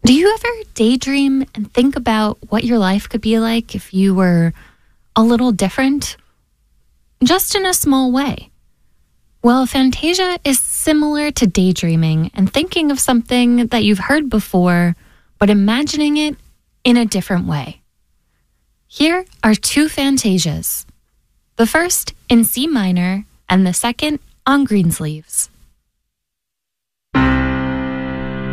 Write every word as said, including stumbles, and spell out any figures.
Do you ever daydream and think about what your life could be like if you were a little different? Just in a small way. Well, Fantasia is similar to daydreaming and thinking of something that you've heard before, but imagining it in a different way. Here are two Fantasias. The first in C minor and the second on Greensleeves.